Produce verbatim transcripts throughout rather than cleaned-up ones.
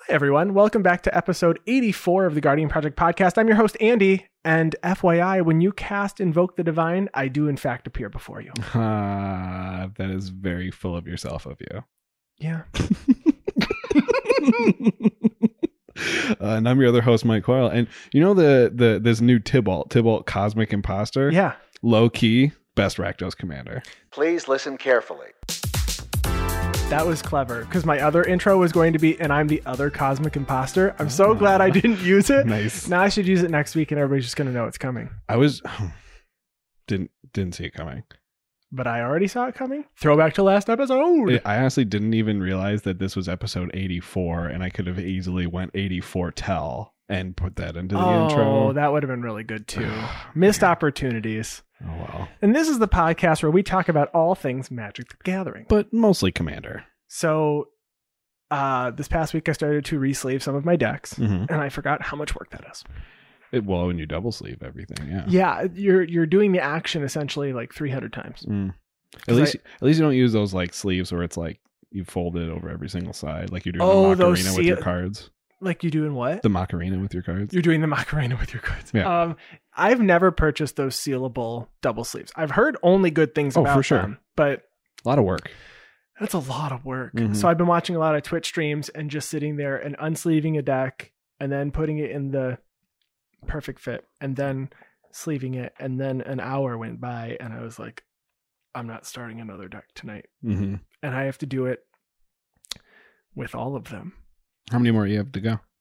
everyone. Welcome back to episode eighty-four of the Guardian Project podcast. I'm your host, Andy, and F Y I, when you cast Invoke the Divine, I do in fact appear before you. Uh, that is very full of yourself of you. Yeah. uh, and I'm your other host, Mike Coyle. And you know the the this new Tybalt, Tybalt Cosmic Imposter? Yeah. Low key, best Rakdos commander. Please listen carefully. That was clever, because my other intro was going to be, and I'm the other Cosmic Imposter. I'm so glad I didn't use it. Nice. Now I should use it next week, and everybody's just going to know it's coming. I was... didn't didn't see it coming. But I already saw it coming. Throwback to last episode. I honestly didn't even realize that this was episode eighty-four, and I could have easily went eighty-four tell and put that into the oh, intro. Oh, that would have been really good too. Missed opportunities. Oh, well. And this is the podcast where we talk about all things Magic the Gathering. But mostly Commander. So uh, this past week I started to re-sleeve some of my decks, Mm-hmm. and I forgot how much work that is. It, well, when you double sleeve everything, yeah. Yeah, you're you're doing the action essentially like three hundred times. Mm. At least I, at least you don't use those like sleeves where it's like you fold it over every single side, like you're doing oh, the those Macarena seal- with your cards. Like you doing what? The Macarena with your cards. You're doing the Macarena with your cards. Yeah. Um, I've never purchased those sealable double sleeves. I've heard only good things Oh, about for sure. them, but A lot of work. that's a lot of work. Mm-hmm. So I've been watching a lot of Twitch streams and just sitting there and unsleeving a deck and then putting it in the perfect fit and then sleeving it. And then an hour went by and I was like, I'm not starting another deck tonight. Mm-hmm. And I have to do it with all of them. How many more you have to go?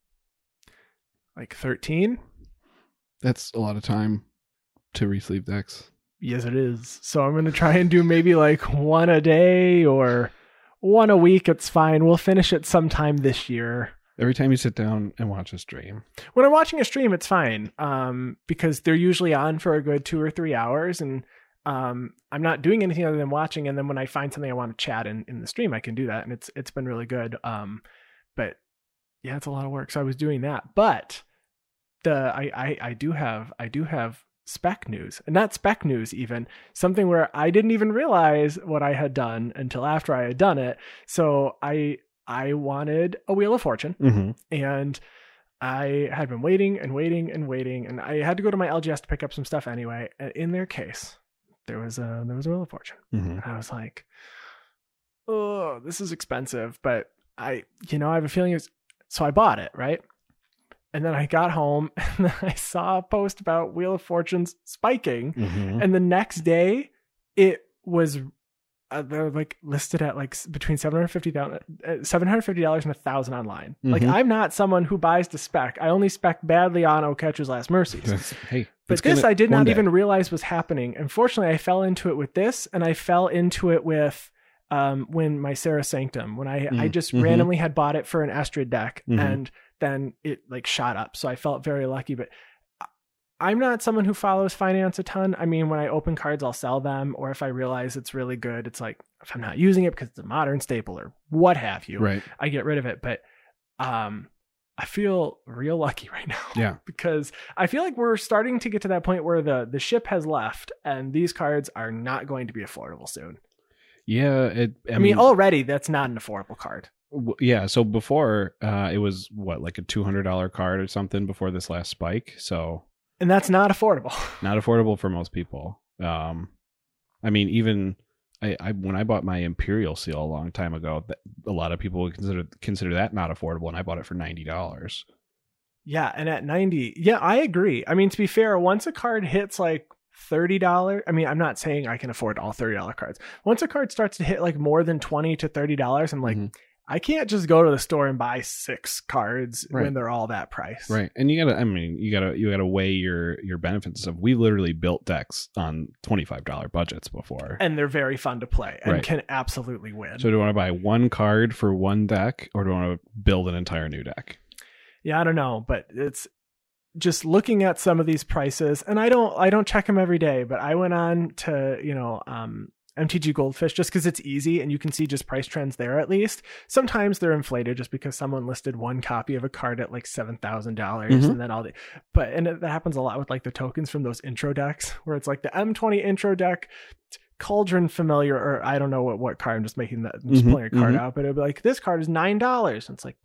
Like thirteen? That's a lot of time to re-sleeve decks. Yes, it is. So I'm going to try and do maybe like one a day or one a week. It's fine. We'll finish it sometime this year. Every time you sit down and watch a stream. When I'm watching a stream, it's fine um, because they're usually on for a good two or three hours. And um, I'm not doing anything other than watching. And then when I find something I want to chat in, in the stream, I can do that. And it's it's been really good. Um, but yeah, it's a lot of work. So I was doing that. But the I, I, I do have I do have spec news, and not spec news, even something where I didn't even realize what I had done until after I had done it. So I I wanted a Wheel of Fortune, Mm-hmm. and I had been waiting and waiting and waiting, and I had to go to my L G S to pick up some stuff anyway. And in their case, there was a there was a Wheel of Fortune, Mm-hmm. and I was like, oh, this is expensive, but I you know I have a feeling it's so I bought it, right? And then I got home and I saw a post about Wheel of Fortune's spiking. Mm-hmm. And the next day it was uh, they're like listed at like between seven hundred fifty dollars seven hundred fifty dollars and a thousand online. Mm-hmm. Like I'm not someone who buys to spec. I only spec badly on O'Ketch's Last Mercies. That's, hey, But it's this gonna- I did one not day. even realize was happening. Unfortunately, I fell into it with this, and I fell into it with um, when my Sarah Sanctum, when I, Mm, I just mhm. randomly had bought it for an Estrid deck, Mhm. and then it like shot up. So I felt very lucky, but I'm not someone who follows finance a ton. I mean, when I open cards, I'll sell them, or if I realize it's really good, it's like, if I'm not using it because it's a modern staple or what have you, Right. I get rid of it. But um, I feel real lucky right now. Yeah. Because I feel like we're starting to get to that point where the, the ship has left and these cards are not going to be affordable soon. Yeah. It, I, I, mean, already that's not an affordable card. w- yeah. So before, uh, it was what, like a two hundred dollars card or something before this last spike. So And that's not affordable. not affordable for most people. Um, I mean, even I, I when I bought my Imperial Seal a long time ago, th- a lot of people would consider consider that not affordable, and I bought it for ninety dollars. Yeah. And at ninety, yeah, I agree. I mean, to be fair, once a card hits like thirty dollars, I mean, I'm not saying I can afford all thirty dollars cards. Once a card starts to hit like more than twenty to thirty dollars, I'm like, Mhm. I can't just go to the store and buy six cards Right. when they're all that price. Right, and you gotta, I mean, you gotta, you gotta weigh your your benefits. Stuff. We literally built decks on twenty five dollar budgets before. And they're very fun to play and Right. can absolutely win. So do I want to buy one card for one deck, or do I want to build an entire new deck? Yeah, I don't know, but it's just looking at some of these prices, and I don't I don't check them every day, but I went on to, you know, um M T G Goldfish just because it's easy and you can see just price trends there at least. Sometimes they're inflated just because someone listed one copy of a card at like seven thousand dollars Mhm. and then all the, but, and it, that happens a lot with like the tokens from those intro decks where it's like the M twenty intro deck, Cauldron Familiar, or I don't know what, what card, I'm just making that, I'm just Mhm, pulling a card mhm. out, but it'll be like, this card is nine dollars. And it's like,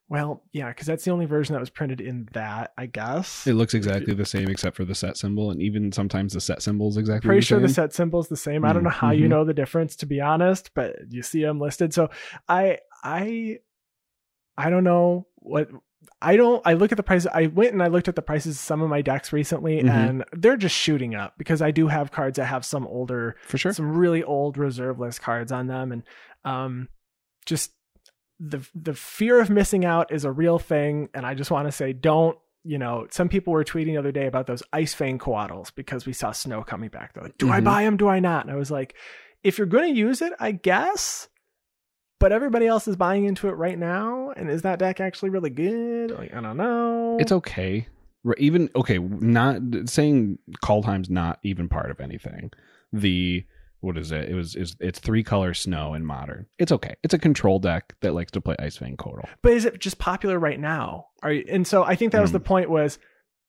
Well, yeah, because that's the only version that was printed in that, I guess. It looks exactly the same except for the set symbol, and even sometimes the set symbol is exactly Pretty the sure same. the set symbol is the same. I don't know how Mm-hmm. you know the difference, to be honest, but you see them listed. So I, I, I don't know what I don't. I look at the prices. I went and I looked at the prices of some of my decks recently, Mhm. and they're just shooting up because I do have cards that have some older, For sure. some really old reserve list cards on them, and um, just the the fear of missing out is a real thing. And I just want to say, don't. You know, some people were tweeting the other day about those Ice Fang Coatls because we saw snow coming back. They're like, do I Mhm. buy them? Do I not? And I was like, if you're going to use it, I guess. But everybody else is buying into it right now. And is that deck actually really good? Like, I don't know. It's okay. Right, even okay, not saying Kaldheim's not even part of anything. The what is it? It was is it's three color snow in modern. It's okay. It's a control deck that likes to play Ice Fang Coatl. But is it just popular right now? Are you, and so I think that was Mm. the point was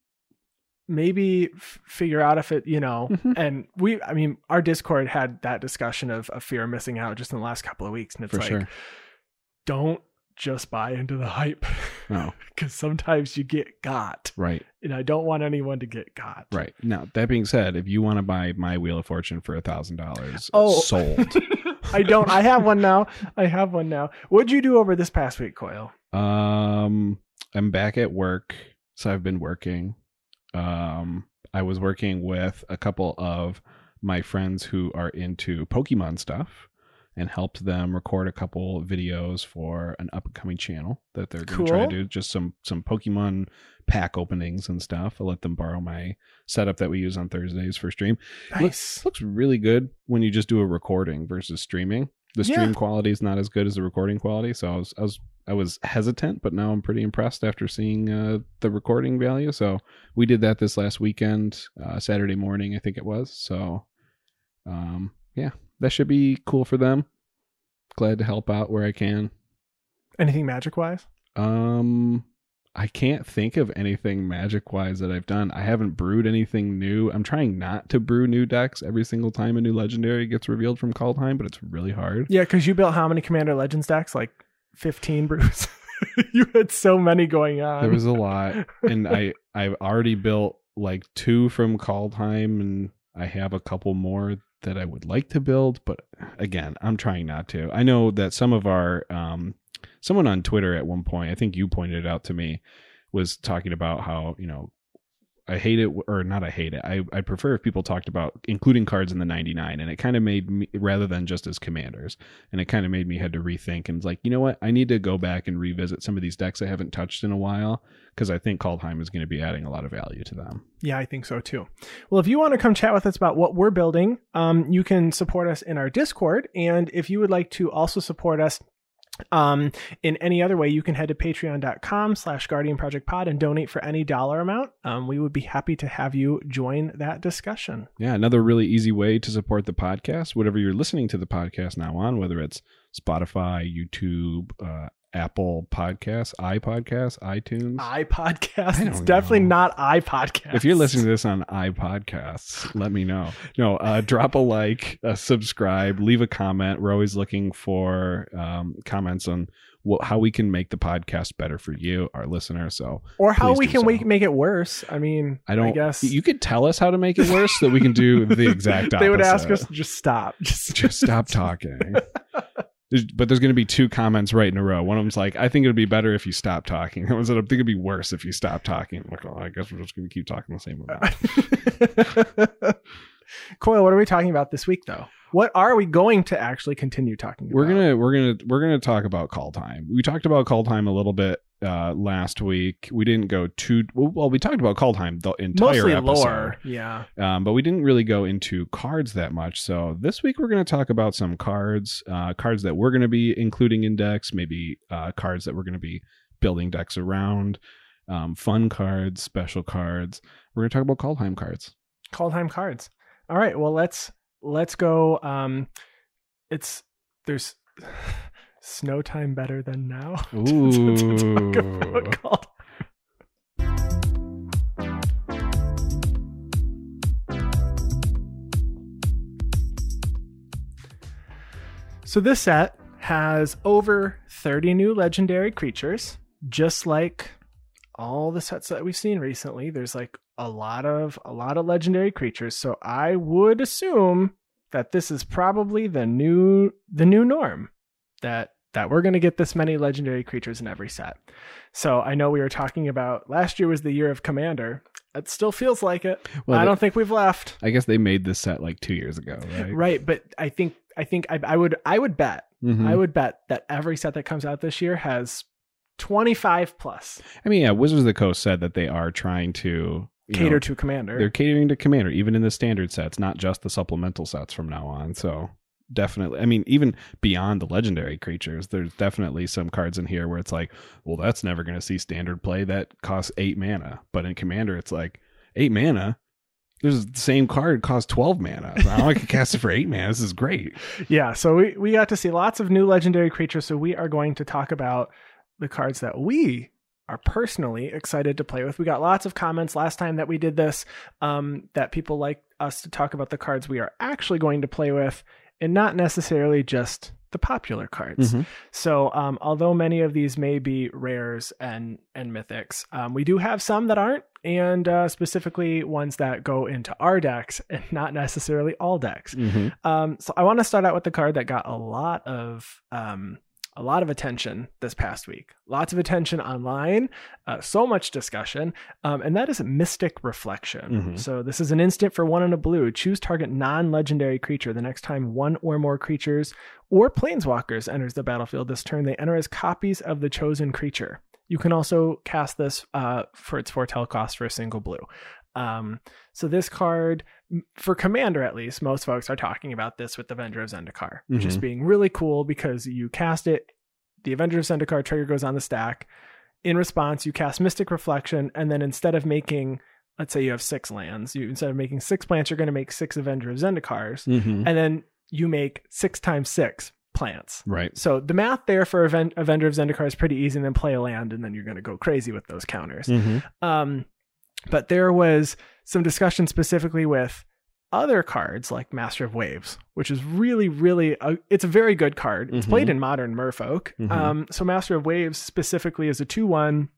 maybe f- figure out if it, you know, Mhm. and we, I mean, our Discord had that discussion of, of fear of missing out just in the last couple of weeks. And it's For like, sure. don't just buy into the hype No. because sometimes you get got, Right. and I don't want anyone to get got. Right. Now, that being said, if you want to buy my Wheel of Fortune for a thousand dollars, Oh. sold. I don't. I have one now. I have one now. What'd you do over this past week, Coyle? Um, I'm back at work, so I've been working. Um, I was working with a couple of my friends who are into Pokemon stuff, and helped them record a couple videos for an upcoming channel that they're going to try to Cool. do. Just some some Pokemon pack openings and stuff. I'll let them borrow my setup that we use on Thursdays for stream. Nice. Looks, looks really good when you just do a recording versus streaming. The stream Yeah. quality is not as good as the recording quality, so I was I was I was hesitant, but now I'm pretty impressed after seeing uh, the recording value. So we did that this last weekend, uh, Saturday morning, I think it was. So um, yeah, that should be cool for them. Glad to help out where I can. Anything magic wise? Um, I can't think of anything magic wise that I've done. I haven't brewed anything new. I'm trying not to brew new decks every single time a new legendary gets revealed from Kaldheim, but it's really hard. Yeah, because you built how many Commander Legends decks? Like fifteen, Bruce. You had so many going on. There was a lot, and I I've already built like two from Kaldheim, and I have a couple more that I would like to build, but again, I'm trying not to. I know that some of our um someone on Twitter at one point, I think you pointed it out to me, was talking about how, you know, I hate it, or not I hate it. I, I prefer if people talked about including cards in the ninety-nine, and it kind of made me, rather than just as commanders, and it kind of made me had to rethink, and it's like, you know what? I need to go back and revisit some of these decks I haven't touched in a while, because I think Kaldheim is going to be adding a lot of value to them. Yeah, I think so too. Well, if you want to come chat with us about what we're building, um, you can support us in our Discord. And if you would like to also support us um, in any other way, you can head to patreon.com slash Guardian Project Pod and donate for any dollar amount. Um, we would be happy to have you join that discussion. Yeah, another really easy way to support the podcast, whatever you're listening to the podcast now on, whether it's Spotify, YouTube, uh, Apple Podcasts, iPodcasts, iTunes. iPodcast. I It's don't definitely know. not iPodcast. If you're listening to this on iPodcasts, let me know. No, uh, drop a like, uh, subscribe, leave a comment. We're always looking for um, comments on what, how we can make the podcast better for you, our listener. So, or how please we do can so. make, make it worse. I mean, I don't. I guess You could tell us how to make it worse, so that we can do the exact opposite. they would ask us to just stop. Just, Just stop talking. There's, but there's going to be two comments right in a row. One of them's like, I think it would be better if you stop talking. The one's that I think it'd be worse if you stop talking. I'm like, oh, I guess we're just going to keep talking the same amount. Coyle, what are we talking about this week, though? What are we going to actually continue talking We're about? gonna we're gonna we're gonna talk about Kaldheim. We talked about Kaldheim a little bit uh, last week. We didn't go too well. We talked about Kaldheim the entire Mostly episode, lore. Yeah. um, but we didn't really go into cards that much. So this week we're going to talk about some cards, uh, cards that we're going to be including in decks, maybe uh, cards that we're going to be building decks around, um, fun cards, special cards. We're going to talk about Kaldheim cards. Kaldheim cards. All right. Well, let's let's go. Um, it's there's snow time better than now. to- to talk about Kaldheim. So this set has over thirty new legendary creatures, just like all the sets that we've seen recently, there's like a lot of a lot of legendary creatures. So I would assume that this is probably the new the new norm, that that we're going to get this many legendary creatures in every set. So I know we were talking about last year was the year of Commander. It still feels like it. Well, I don't think we've left. I guess they made this set like two years ago, right? Right, but I think I think I, I would I would bet Mm-hmm. I would bet that every set that comes out this year has twenty-five plus. I mean, yeah, Wizards of the Coast said that they are trying to cater know, to Commander. They're catering to Commander, even in the standard sets, not just the supplemental sets from now on. So definitely, I mean, even beyond the legendary creatures, there's definitely some cards in here where it's like, well, that's never going to see standard play. That costs eight mana. But in Commander, it's like eight mana. There's the same card costs twelve mana. Now I can cast it for eight mana. This is great. Yeah, so we, we got to see lots of new legendary creatures. So we are going to talk about the cards that we are personally excited to play with. We got lots of comments last time that we did this, um, that people like us to talk about the cards we are actually going to play with and not necessarily just the popular cards. Mm-hmm. So um, although many of these may be rares and, and mythics, um, we do have some that aren't, and uh, specifically ones that go into our decks and not necessarily all decks. Mm-hmm. Um, so I want to start out with the card that got a lot of um, a lot of attention this past week. Lots of attention online, uh, so much discussion, um, and that is Mystic Reflection. Mm-hmm. So this is an instant for one and a blue. Choose target non-legendary creature the next time one or more creatures or planeswalkers enters the battlefield this turn. They enter as copies of the chosen creature. You can also cast this uh, for its foretell cost for a single blue. Um, so this card, for Commander at least, most folks are talking about this with the Avenger of Zendikar, mm-hmm. just being really cool because you cast it, the Avenger of Zendikar trigger goes on the stack. In response, you cast Mystic Reflection, and then instead of making, let's say you have six lands, you instead of making six plants, you're going to make six Avenger of Zendikars, mm-hmm. and then you make six times six plants. Right. So the math there for Aven- Avenger of Zendikar is pretty easy, and then play a land, and then you're going to go crazy with those counters. Mm-hmm. Um, but there was some discussion specifically with other cards like Master of Waves, which is really, really, a, it's a very good card. It's mm-hmm. played in Modern Merfolk. Mm-hmm. Um, so Master of Waves specifically is a two one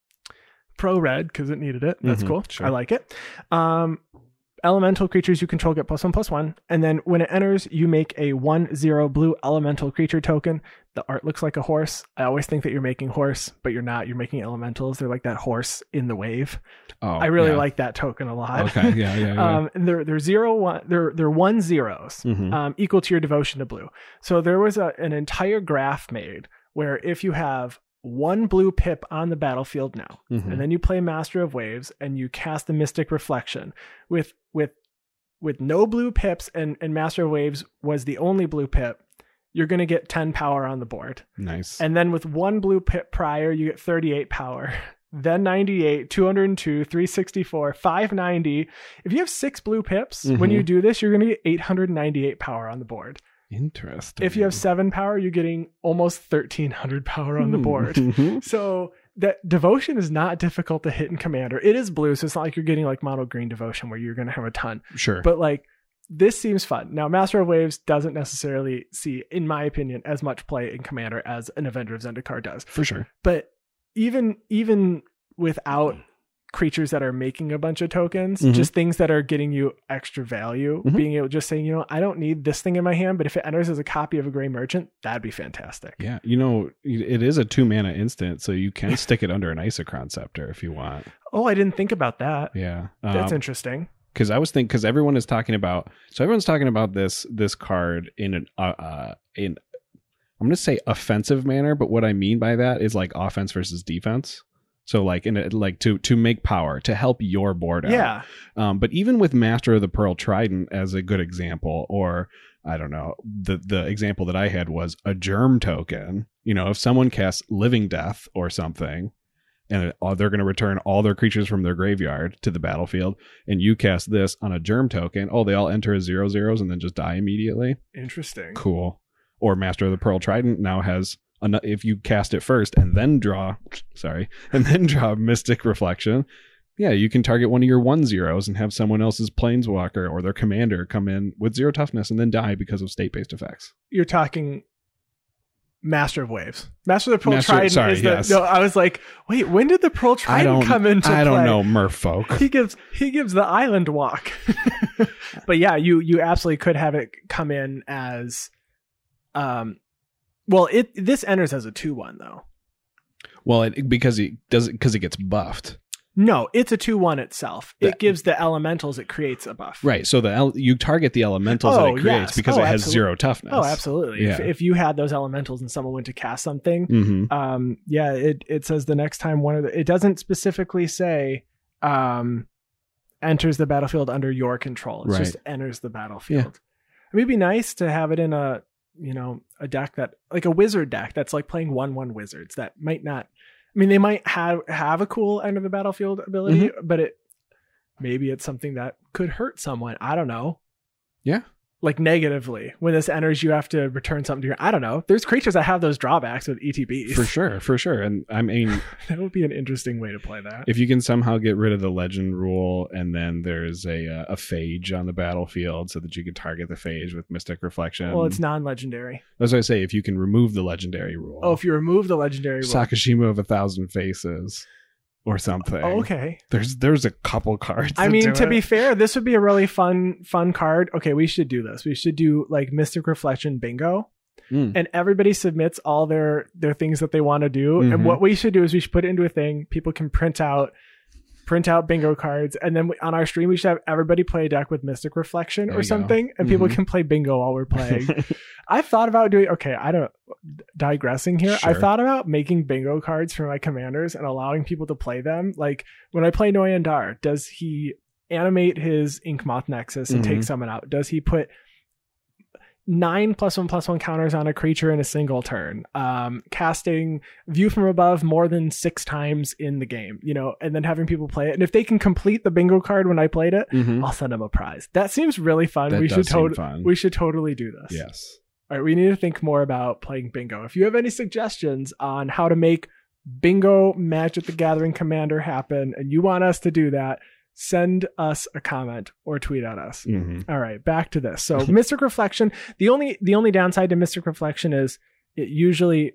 pro red because it needed it. That's mm-hmm. cool. Sure. I like it. Um, elemental creatures you control get plus one plus one, and then when it enters you make a one zero blue elemental creature token. The art looks like a horse. I always think that you're making horse, but you're not. You're making elementals. They're like that horse in the wave. Oh, I really yeah. like that token a lot. Okay, yeah, yeah, yeah. um, and they're they're zero one. They're they're one zeros, mm-hmm. um, equal to your devotion to blue. So there was a an entire graph made where if you have one blue pip on the battlefield now, mm-hmm. and then you play Master of Waves and you cast the Mystic Reflection with with with no blue pips, and and Master of Waves was the only blue pip, you're going to get ten power on the board. Nice. And then with one blue pip prior, you get thirty-eight power. Then ninety-eight, two hundred two, three sixty-four, five ninety. If you have six blue pips, mm-hmm. when you do this, you're going to get eight hundred ninety-eight power on the board. Interesting. If you have seven power, you're getting almost thirteen hundred power on the board. Mm-hmm. So that devotion is not difficult to hit in Commander. It is blue, so it's not like you're getting like mono green devotion where you're going to have a ton. Sure. But like, this seems fun. Now, Master of Waves doesn't necessarily see, in my opinion, as much play in Commander as an Avenger of Zendikar does. For sure. But even even without creatures that are making a bunch of tokens, mm-hmm. just things that are getting you extra value, mm-hmm. being able just saying, you know, I don't need this thing in my hand, but if it enters as a copy of a Gray Merchant, that'd be fantastic. Yeah, you know, it is a two mana instant, so you can stick it under an Isochron Scepter if you want. Oh, I didn't think about that. Yeah. That's um, interesting. Because I was thinking, because everyone is talking about, so everyone's talking about this this card in an uh, uh in I'm going to say offensive manner, but what I mean by that is like offense versus defense. So like in a, like to to make power, to help your board out. Yeah. Um, but even with Master of the Pearl Trident as a good example, or I don't know, the the example that I had was a germ token. You know, if someone casts Living Death or something, and they're going to return all their creatures from their graveyard to the battlefield, and you cast this on a germ token, oh, they all enter as zero zeros and then just die immediately. Interesting. Cool. Or Master of the Pearl Trident now has, an, if you cast it first and then draw, sorry, and then draw Mystic Reflection, yeah, you can target one of your one zeros and have someone else's Planeswalker or their commander come in with zero toughness and then die because of state-based effects. You're talking Master of Waves. Master of the Pearl Master- Trident sorry, is the. yes. No, I was like, wait, when did the Pearl I Trident don't. come into I don't play? know, Merfolk. He gives he gives the island walk. But yeah, you you absolutely could have it come in as, um, well, it this enters as a two one though. Well, it, because he does because it gets buffed. No, it's a two one itself. It That- gives the elementals, it creates a buff. Right. So the el- you target the elementals Oh, that it creates yes. because Oh, it has absolutely. zero toughness. Oh, absolutely. If, Yeah. if you had those elementals and someone went to cast something, Mm-hmm. um, yeah, it, it says the next time one of the, it doesn't specifically say, um, enters the battlefield under your control. It's Right. just enters the battlefield. I mean, it'd be nice to have it in a, you know, a deck that, like a wizard deck that's like playing one one wizards that might not, I mean, they might have, have a cool end of the battlefield ability, Mm-hmm. but it, maybe it's something that could hurt someone. I don't know. Yeah. Like negatively. When this enters, you have to return something to your, I don't know. There's creatures that have those drawbacks with E T Bs. For sure. For sure. And I mean, That would be an interesting way to play that. if you can somehow get rid of the legend rule and then there's a uh, a phage on the battlefield so that you can target the phage with Mystic Reflection. Well, it's non-legendary. That's what I say. If you can remove the legendary rule. Oh, if you remove the legendary rule. Sakashima of a Thousand Faces or something. Oh, okay. There's there's a couple cards. I that mean, do to it. be fair, this would be a really fun, fun card. Okay, we should do this. We should do like Mystic Reflection bingo. Mm. And everybody submits all their their things that they want to do. Mhm. And what we should do is we should put it into a thing. People can print out print out bingo cards, and then we, on our stream we should have everybody play a deck with Mystic Reflection There or you go. something, and people Mhm. can play bingo while we're playing. I've thought about doing okay. I don't digressing here. I Sure. thought about making bingo cards for my commanders and allowing people to play them. Like when I play Noyandar, does he animate his Inkmoth Nexus and Mhm. take someone out? Does he put nine plus one plus one counters on a creature in a single turn, um, casting View from Above more than six times in the game, you know, and then having people play it? And if they can complete the bingo card when I played it, Mhm. I'll send them a prize. That seems really fun. That we does should seem totally fun. we should totally do this. Yes. All right, we need to think more about playing bingo. If you have any suggestions on how to make bingo Magic the Gathering Commander happen and you want us to do that, send us a comment or tweet at us. hmm All right, back to this. So Mystic Reflection, the only the only downside to Mystic Reflection is it usually,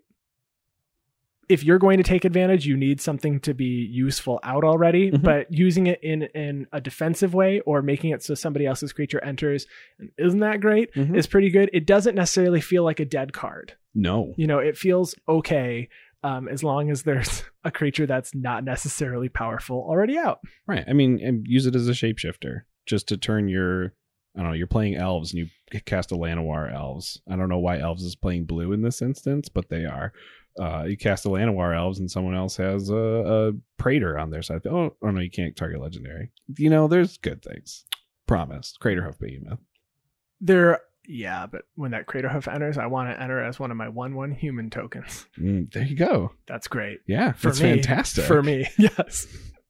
if you're going to take advantage, you need something to be useful out already, Mhm. but using it in in a defensive way or making it so somebody else's creature enters and isn't that great Mhm. is pretty good. It doesn't necessarily feel like a dead card. No. You know, it feels okay um, as long as there's a creature that's not necessarily powerful already out. Right. I mean, and use it as a shapeshifter just to turn your, I don't know, you're playing elves and you cast a Llanowar elves. I don't know why elves is playing blue in this instance, but they are. Uh, you cast a Llanowar elves and someone else has a, a Praetor on their side. Oh, oh no, you can't target legendary. You know, there's good things. Promise. Craterhoof Behemoth. There, yeah, but when that Craterhoof enters, I want to enter as one of my one one human tokens. Mm, there you go. That's great. Yeah, For that's me, fantastic. For me, yes.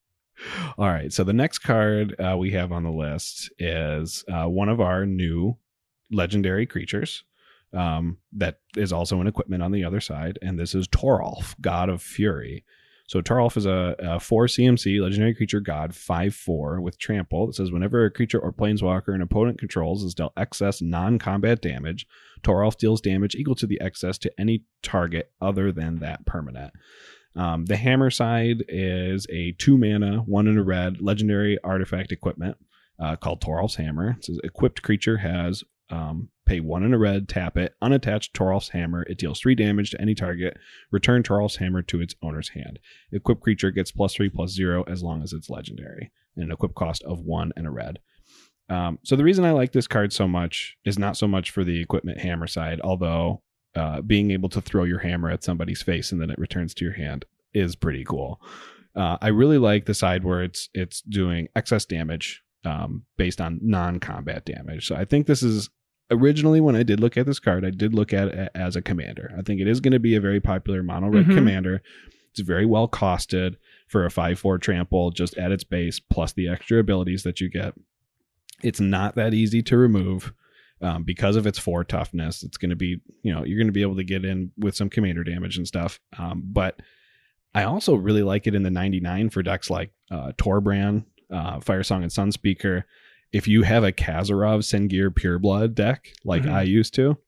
All right. So the next card uh, we have on the list is uh, one of our new legendary creatures um, that is also an equipment on the other side. And this is Toralf, God of Fury. So Toralf is a, a four C M C legendary creature god, five four with trample. It says whenever a creature or planeswalker an opponent controls is dealt excess non-combat damage, Toralf deals damage equal to the excess to any target other than that permanent. Um, the hammer side is a two mana, one in a red legendary artifact equipment uh, called Toralf's Hammer. It says equipped creature has um, pay one in a red, tap it, unattach Toralf's Hammer. It deals three damage to any target. Return Toralf's Hammer to its owner's hand. Equipped creature gets plus three, plus zero as long as it's legendary. And an equip cost of one and a red. Um, so the reason I like this card so much is not so much for the equipment hammer side, although uh, being able to throw your hammer at somebody's face and then it returns to your hand is pretty cool. Uh, I really like the side where it's it's doing excess damage um, based on non-combat damage. So I think this is originally when I did look at this card, I did look at it as a commander. I think it is going to be a very popular mono red Mhm. commander. It's very well costed for a five four trample just at its base plus the extra abilities that you get. It's not that easy to remove. Um, because of its four toughness, it's going to be, you know, you're going to be able to get in with some commander damage and stuff. Um, but I also really like it in the ninety-nine for decks like uh, Torbran, uh, Firesong, and Sunspeaker. If you have a Kazarov Sengir Pureblood deck like Mhm. I used to,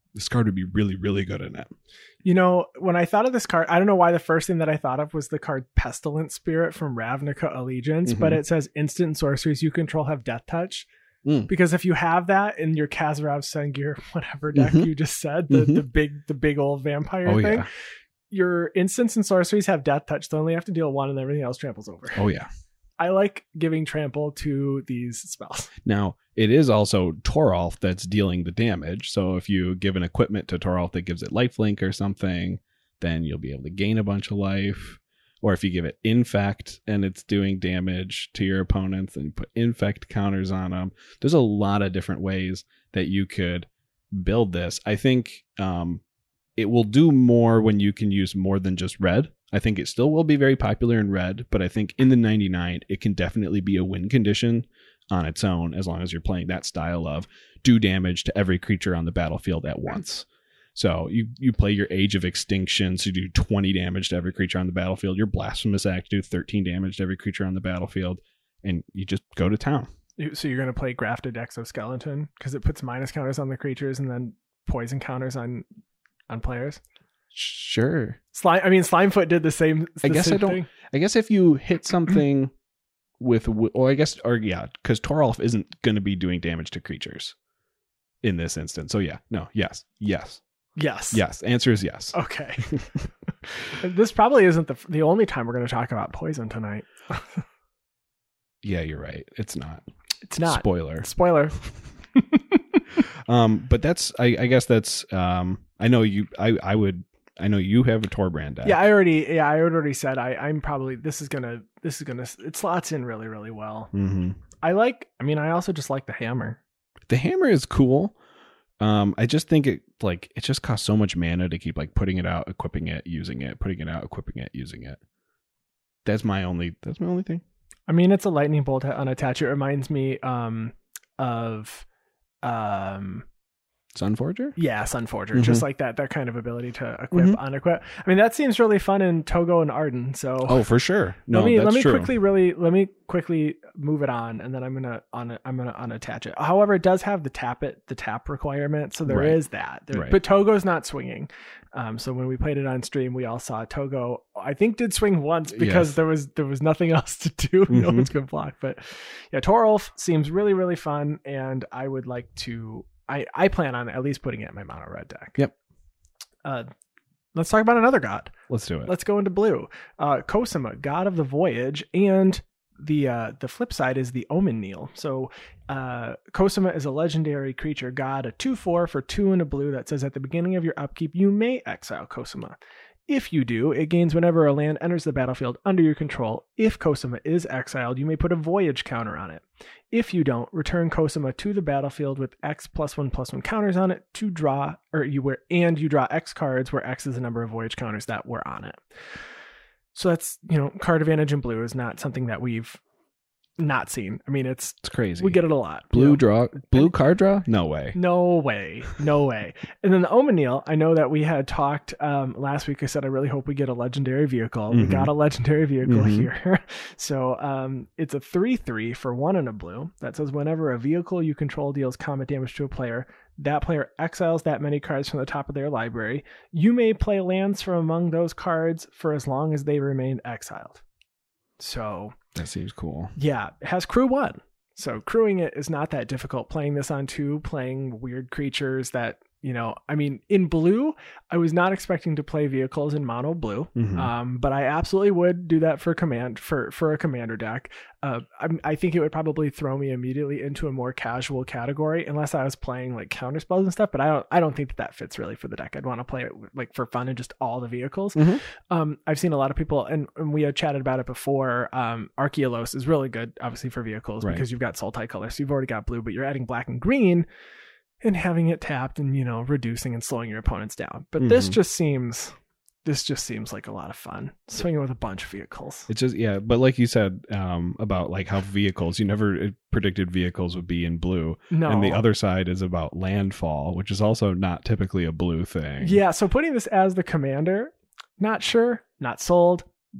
this card would be really, really good in it. You know, when I thought of this card, I don't know why the first thing that I thought of was the card Pestilent Spirit from Ravnica Allegiance, mm-hmm. but it says instant sorceries you control have death touch. Mm. Because if you have that in your Kazarov Sengir, whatever deck mm-hmm. you just said, the, mm-hmm. the big the big old vampire oh, thing, yeah. your instants and sorceries have death touch. They only have to deal one and everything else tramples over. Oh, yeah. I like giving trample to these spells. Now, it is also Toralf that's dealing the damage. So if you give an equipment to Toralf that gives it lifelink or something, then you'll be able to gain a bunch of life. Or if you give it infect and it's doing damage to your opponents, then you put infect counters on them. There's a lot of different ways that you could build this. I think um, it will do more when you can use more than just red. I think it still will be very popular in red, but I think in the ninety-nine, it can definitely be a win condition on its own, as long as you're playing that style of do damage to every creature on the battlefield at once. So you, you play your Age of Extinction, so you do twenty damage to every creature on the battlefield. Your Blasphemous Act do thirteen damage to every creature on the battlefield, and you just go to town. So you're going to play Grafted Exoskeleton because it puts minus counters on the creatures and then poison counters on on players? Sure. Slime. I mean, Slimefoot did the same. I the guess same I don't. Thing. I guess if you hit something with, or I guess, or yeah, because Toralf isn't going to be doing damage to creatures in this instance. So yeah, no, yes, yes, yes, yes. Answer is yes. Okay. This probably isn't the the only time we're going to talk about poison tonight. Yeah, you're right. It's not. It's not. Spoiler. Spoiler. um, but that's. I, I guess that's. Um, I know you. I. I would. I know you have a Torbrand deck. Yeah, I already. Yeah, I already said I. I'm probably. This is gonna. This is gonna. It slots in really, really well. Mm-hmm. I like. I mean, I also just like the hammer. The hammer is cool. Um, I just think it like it just costs so much mana to keep like putting it out, equipping it, using it, putting it out, equipping it, using it. That's my only. That's my only thing. I mean, it's a lightning bolt unattached. It reminds me um, of. Um, Sunforger? Yeah, Sunforger. Mm-hmm. Just like that, that kind of ability to equip, mm-hmm. unequip. I mean, that seems really fun in Togo and Arden. So, oh, for sure. No, let me that's let me true. quickly really let me quickly move it on, and then I'm gonna on I'm gonna unattach it. However, it does have the tap it the tap requirement, so there right. is that. There, right. But Togo's not swinging. Um, so when we played it on stream, we all saw Togo. I think did swing once because yes. there was there was nothing else to do. Mm-hmm. No one's gonna block. But yeah, Toralf seems really really fun, and I would like to. I, I plan on at least putting it in my mono red deck. Yep. Uh, let's talk about another god. Let's do it. Let's go into blue. Uh, Cosima, god of the voyage, and the uh, the flip side is the Omen Kneel. So uh, Cosima is a legendary creature god, a two four for two and a blue that says at the beginning of your upkeep you may exile Cosima. If you do, it gains whenever a land enters the battlefield under your control. If Cosima is exiled, you may put a voyage counter on it. If you don't, return Cosima to the battlefield with X plus one plus one counters on it to draw, or you wear, and you draw X cards where X is the number of voyage counters that were on it. So that's, you know, card advantage in blue is not something that we've not seen. I mean, it's it's crazy. We get it a lot. Blue you know? draw, blue card draw? No way. No way. No way. And then the Omen Kneel, I know that we had talked um, last week. I said, I really hope we get a legendary vehicle. Mm-hmm. We got a legendary vehicle mm-hmm. here. So um, it's a three three for one and a blue that says whenever a vehicle you control deals combat damage to a player, that player exiles that many cards from the top of their library. You may play lands from among those cards for as long as they remain exiled. So that seems cool. Yeah, it has crew one. So crewing it is not that difficult. Playing this on two, playing weird creatures that, you know, I mean, in blue, I was not expecting to play vehicles in mono blue, mm-hmm. um, but I absolutely would do that for command for for a commander deck. Uh, I, I think it would probably throw me immediately into a more casual category unless I was playing like counter spells and stuff. But I don't I don't think that that fits really for the deck. I'd want to play it like for fun and just all the vehicles. Mm-hmm. Um, I've seen a lot of people, and, and we had chatted about it before. Um, Archeolos is really good, obviously for vehicles right. because you've got Sultai color, so you've already got blue, but you're adding black and green. And having it tapped and, you know, reducing and slowing your opponents down. But mm-hmm. this just seems, this just seems like a lot of fun. Swinging with a bunch of vehicles. It's just, yeah. But like you said um, about like how vehicles, you never predicted vehicles would be in blue. No. And the other side is about landfall, which is also not typically a blue thing. Yeah. So putting this as the commander, not sure, not sold.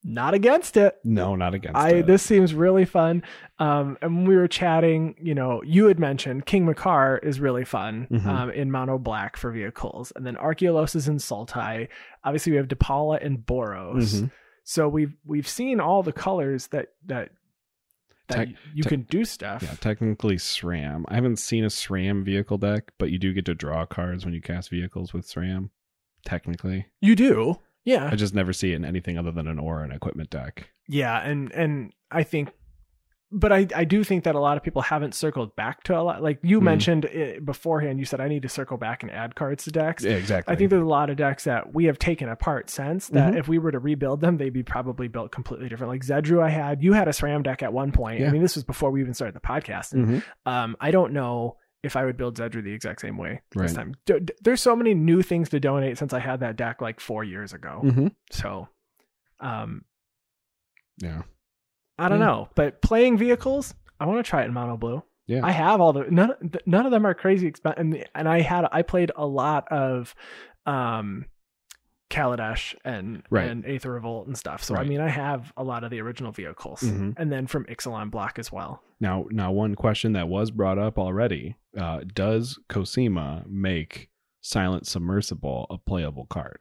Not against it. No, not against I, it. This seems really fun. Um, and when we were chatting, you know, you had mentioned King Makar is really fun Mhm. um, in mono black for vehicles. And then Archeolos is in Sultai. Obviously, we have DePaula and Boros. Mhm. So we've we've seen all the colors that that, that Tech- you tech- can do stuff. Yeah, technically SRAM. I haven't seen a SRAM vehicle deck, but you do get to draw cards when you cast vehicles with SRAM. Technically. You do. Yeah. I just never see it in anything other than an aura and equipment deck. Yeah, and and I think, but I I do think that a lot of people haven't circled back to a lot. Like you Mhm. mentioned it beforehand, you said I need to circle back and add cards to decks. Yeah, exactly. I think there's a lot of decks that we have taken apart since that Mhm. if we were to rebuild them, they'd be probably built completely different. Like Zedru, I had you had a SRAM deck at one point. Yeah. I mean, this was before we even started the podcast. And, Mhm. um, I don't know if I would build Zedru the exact same way this Right. time. D- d- there's so many new things to donate since I had that deck like four years ago. Mhm. So, um, Yeah. I don't Yeah. know, but playing vehicles, I want to try it in mono blue. Yeah. I have all the none. None of them are crazy expensive, and, and I had I played a lot of, um, Kaladesh and Right. and Aether Revolt and stuff. So I Right. mean, I have a lot of the original vehicles, Mhm. and then from Ixalan Block as well. Now, now, one question that was brought up already: uh, does Cosima make Silent Submersible a playable card?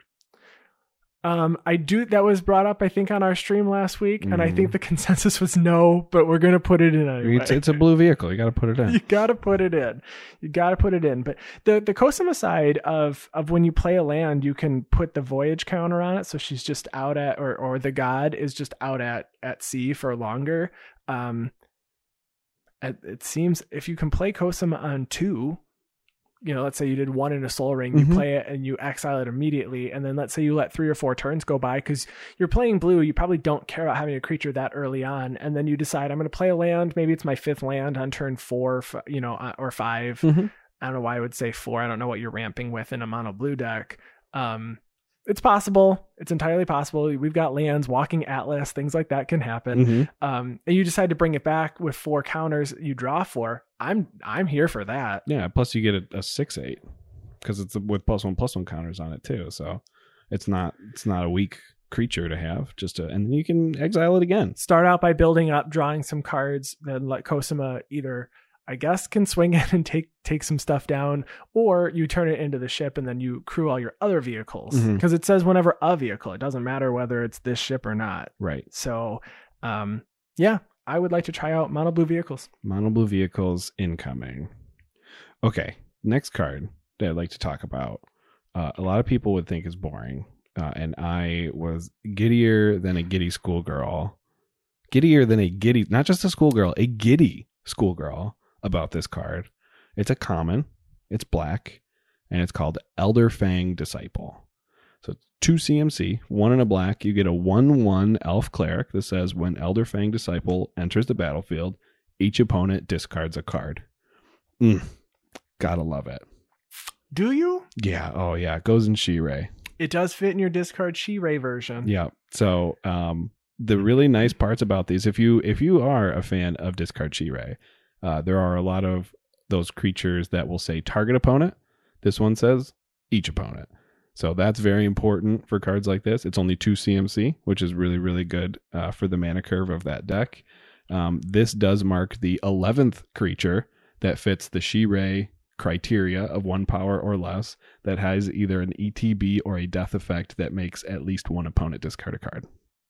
Um, I do. That was brought up, I think, on our stream last week, and I Mhm. think the consensus was no, but we're gonna put it in anyway. It's, it's a blue vehicle. You got to put it in. You gotta put it in. You gotta put it in. But the the Cosima side of of when you play a land, you can put the voyage counter on it, so she's just out at, or or the god is just out at at sea for longer. Um, it, it seems if you can play Cosima on two, you know, let's say you did one in a Soul Ring, you Mhm. play it and you exile it immediately, and then let's say you let three or four turns go by because you're playing blue, you probably don't care about having a creature that early on, and then you decide I'm going to play a land, maybe it's my fifth land on turn four, f- you know, uh, or five. Mhm. I don't know why I would say four. I don't know what you're ramping with in a mono blue deck. Um, it's possible. It's entirely possible. We've got lands, Walking Atlas, things like that can happen. Mhm. Um, and you decide to bring it back with four counters you draw for. I'm I'm here for that. Yeah. Plus, you get a, a six eight because it's with plus one plus one counters on it too. So it's not it's not a weak creature to have. Just to, and then you can exile it again. Start out by building up, drawing some cards, then let Cosima either, I guess, can swing in and take take some stuff down, or you turn it into the ship and then you crew all your other vehicles. Mhm. Because it says whenever a vehicle. It doesn't matter whether it's this ship or not. Right. So, um, yeah, I would like to try out mono blue vehicles. Mono blue vehicles incoming. Okay. Next card that I'd like to talk about. Uh, a lot of people would think is boring. Uh, and I was giddier than a giddy schoolgirl. Giddier than a giddy, not just a schoolgirl, a giddy schoolgirl about this card. It's a common, it's black, and it's called Elder Fang Disciple. So two C M C, one in a black. You get a one one elf cleric that says when Elder Fang Disciple enters the battlefield, each opponent discards a card. Mm, gotta love it. Do you? Yeah. Oh yeah. It goes in She-Ray. It does fit in your discard She-Ray version. Yeah. So um, the really nice parts about these, if you if you are a fan of discard She-Ray, uh, there are a lot of those creatures that will say target opponent. This one says each opponent. So that's very important for cards like this. It's only two C M C, which is really, really good uh, for the mana curve of that deck. Um, this does mark the eleventh creature that fits the She-Ray criteria of one power or less that has either an E T B or a death effect that makes at least one opponent discard a card.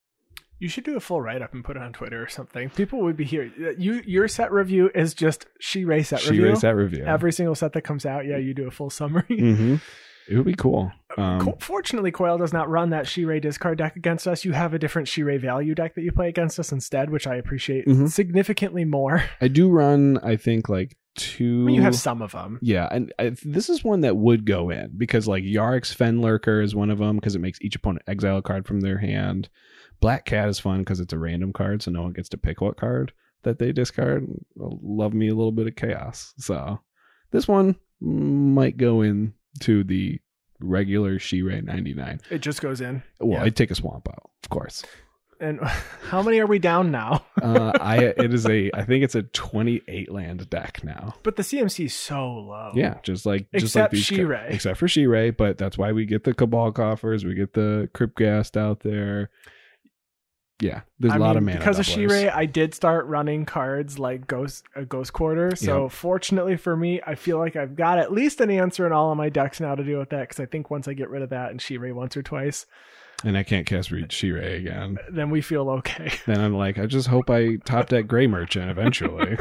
You should do a full write-up and put it on Twitter or something. People would be here. You Your set review is just She-Ray set She-Ray review. set review. Every single set that comes out, yeah, you do a full summary. Mm-hmm. It would be cool. Um, Co- Fortunately, Coil does not run that She-Ray discard deck against us. You have a different She-Ray value deck that you play against us instead, which I appreciate Mhm. significantly more. I do run, I think, like two. I mean, you have some of them. Yeah, and I, this is one that would go in because like Yarick's Fenlurker is one of them because it makes each opponent exile a card from their hand. Black Cat is fun because it's a random card, so no one gets to pick what card that they discard. Love me a little bit of chaos. So this one might go in to the regular She-Ray ninety-nine. It just goes in. Well, Yeah. I'd take a swamp out, of course. And how many are we down now? uh, I it is a I think it's a twenty-eight land deck now. But the C M C is so low. Yeah, just like just Except like these ca- She-Ray. except for She-Ray, but that's why we get the Cabal coffers, we get the Crypt Ghast out there. Yeah, there's I a lot mean, of mana because of doublers. Shirei, I did start running cards like Ghost a Ghost Quarter. So Yep. fortunately for me, I feel like I've got at least an answer in all of my decks now to deal with that. Because I think once I get rid of that and Shirei once or twice, And I can't cast Read Shirei again. then we feel okay. Then I'm like, I just hope I top deck Gray Merchant eventually.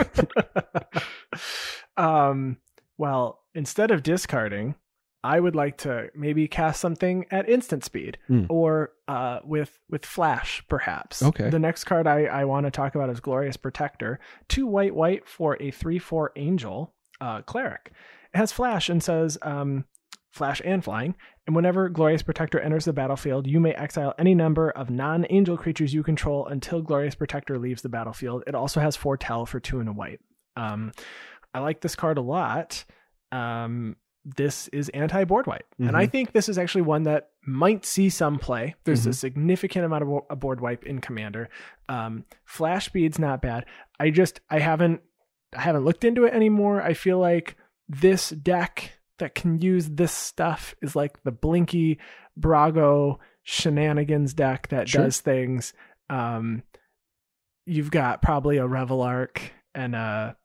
um. Well, instead of discarding, I would like to maybe cast something at instant speed Mm. or uh, with with flash, perhaps. Okay. The next card I, I want to talk about is Glorious Protector. Two white white for a three four angel uh, cleric. It has flash and says um, flash and flying. And whenever Glorious Protector enters the battlefield, you may exile any number of non-angel creatures you control until Glorious Protector leaves the battlefield. It also has Foretell for two and a white. Um, I like this card a lot. Um, this is anti-board wipe. Mm-hmm. And I think this is actually one that might see some play. There's mm-hmm. a significant amount of a board wipe in Commander. Um, flash speed's not bad. I just, I haven't, I haven't looked into it anymore. I feel like this deck that can use this stuff is like the Blinky Brago shenanigans deck that sure. does things. Um, you've got probably a Revel Arc and a,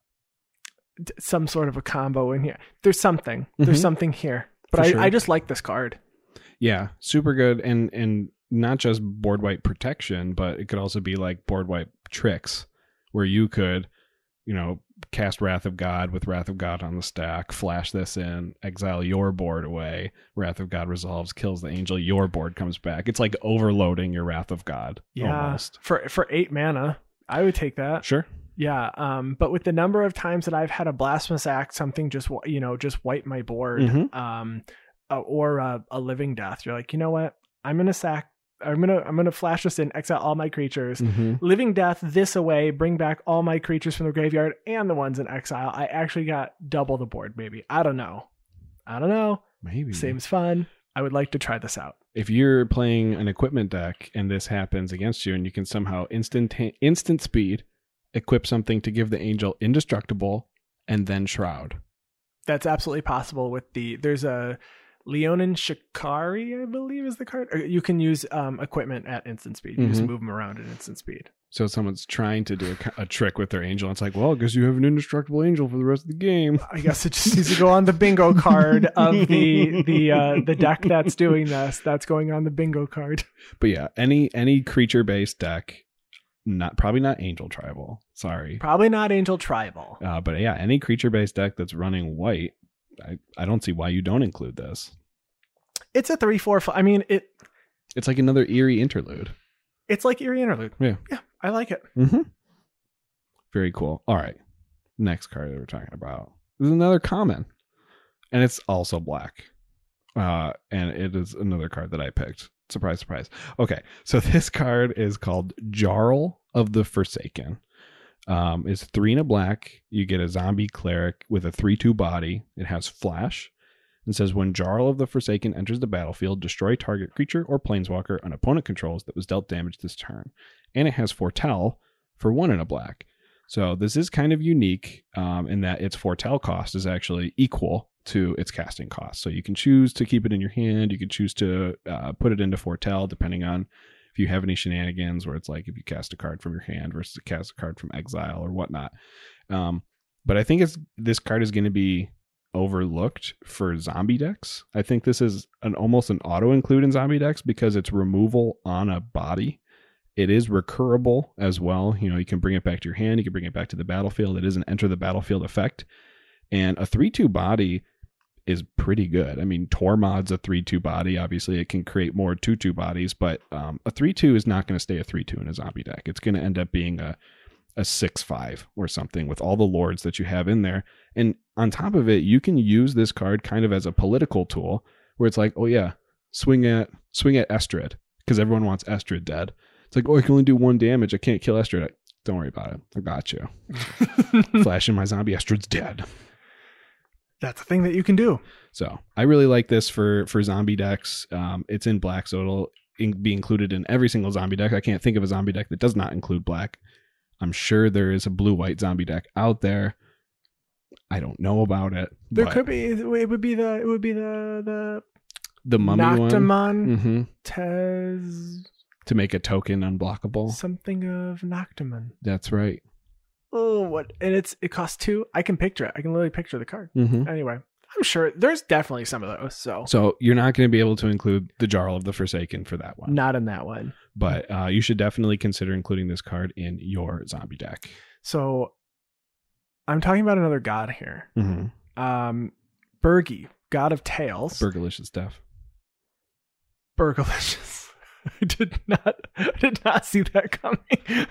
some sort of a combo in here. There's something. Mm-hmm. There's something here. But I, sure. I just like this card. Yeah, super good. And and not just board wipe protection, but it could also be like board wipe tricks where you could, you know, cast Wrath of God with Wrath of God on the stack, flash this in, exile your board away, Wrath of God resolves, kills the angel, your board comes back. It's like overloading your Wrath of God. Yeah. Almost. For for eight mana, I would take that. Sure. Yeah, um, but with the number of times that I've had a Blasphemous Act, something just, you know, just wipe my board, mm-hmm. um, uh, or uh, a Living Death, you're like, you know what? I'm gonna sack. I'm gonna I'm gonna flash this in, exile all my creatures. Mm-hmm. Living Death this away, bring back all my creatures from the graveyard and the ones in exile. I actually got double the board. Maybe I don't know. I don't know. Maybe seems fun. I would like to try this out. If you're playing an equipment deck and this happens against you, and you can somehow instant instant speed. Equip something to give the angel indestructible and then shroud. That's absolutely possible with the, there's a Leonin Shikari, I believe is the card. Or you can use um, equipment at instant speed. You mm-hmm. just move them around at instant speed. So someone's trying to do a, a trick with their angel. It's like, well, I guess you have an indestructible angel for the rest of the game. I guess it just needs to go on the bingo card of the the uh, the deck that's doing this. That's going on the bingo card. But yeah, any any creature based deck. Not probably not Angel Tribal. Sorry, probably not Angel Tribal. Uh, but yeah, any creature-based deck that's running white, I, I don't see why you don't include this. It's a three four. I mean it. It's like another Eerie Interlude. It's like Eerie Interlude. Yeah, yeah, I like it. Mm-hmm. Very cool. All right, next card that we're talking about is another common, and it's also black. Uh, and it is another card that I picked. Surprise, surprise. Okay, so this card is called Jarl of the Forsaken. Um, it's three and a black. You get a zombie cleric with a three two body. It has flash. And says, when Jarl of the Forsaken enters the battlefield, destroy target creature or planeswalker an opponent controls that was dealt damage this turn. And it has Foretell for one and a black. So this is kind of unique um, in that its Foretell cost is actually equal to its casting cost. So you can choose to keep it in your hand. You can choose to uh, put it into Foretell depending on if you have any shenanigans where it's like if you cast a card from your hand versus cast a card from exile or whatnot. Um, but I think it's this card is going to be overlooked for zombie decks. I think this is an almost an auto include in zombie decks because it's removal on a body. It is recurable as well. You know, you can bring it back to your hand. You can bring it back to the battlefield. It is an enter the battlefield effect. And a three two body is pretty good. I mean, Tormod's a three two body. Obviously, it can create more two two bodies, but um, a three two is not going to stay a three two in a zombie deck. It's going to end up being a a six five or something with all the lords that you have in there. And on top of it, you can use this card kind of as a political tool where it's like, oh yeah, swing at swing at Estrid because everyone wants Estrid dead. It's like, oh, I can only do one damage. I can't kill Estrid. Don't worry about it. I got you. Flashing my zombie, Estrid's dead. That's a thing that you can do. So I really like this for, for zombie decks. Um, it's in black, so it'll in, be included in every single zombie deck. I can't think of a zombie deck that does not include black. I'm sure there is a blue-white zombie deck out there. I don't know about it. There could be. It would be the. It would be the the the mummy Noctamon one. Mm-hmm. Tez to make a token unblockable. Something of Noctiman. That's right. Oh, what? And it's it costs two. I can picture it. I can literally picture the card. Mm-hmm. Anyway, I'm sure there's definitely some of those. So, so you're not going to be able to include the Jarl of the Forsaken for that one. Not in that one. But uh, you should definitely consider including this card in your zombie deck. So, I'm talking about another god here. Mm-hmm. Um, Birgi, God of Tales. Burgalicious stuff. Burgalicious. I did not. I did not see that coming.